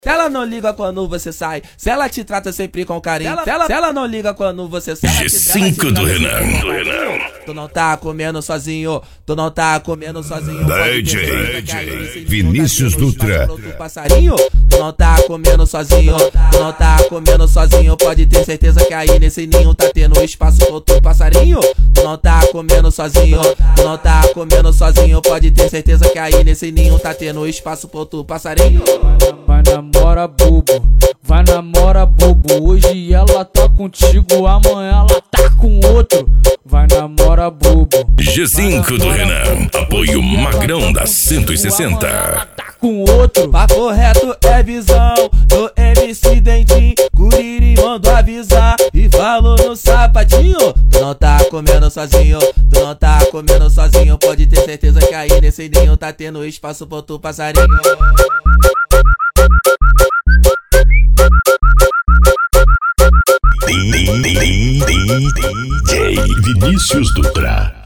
Se ela não liga quando você sai, se ela te trata sempre com carinho, se ela não liga quando você sai, G5 do Renan. Tu não tá comendo sozinho, tu não tá comendo sozinho. DJ Vinícius Dutra. Passarinho, tu não tá comendo sozinho, tu não tá comendo sozinho. Pode ter certeza que aí nesse ninho tá tendo espaço pro outro passarinho. Tu não tá comendo sozinho, tu não tá comendo sozinho. Pode ter certeza que aí nesse ninho tá tendo espaço pro outro passarinho. Vai namora bobo, vai namora bobo. Hoje ela tá contigo, amanhã ela tá com outro. Vai namora bobo. G5 do Renan, apoio Magrão da 160. Ela tá com outro. Papo reto é visão do MC Dentinho. Curiri mandou avisar e falou no sapatinho. Tu não tá comendo sozinho, tu não tá comendo sozinho. Pode ter certeza que aí nesse ninho tá tendo espaço pro outro passarinho. DJ Vinícius Dutra.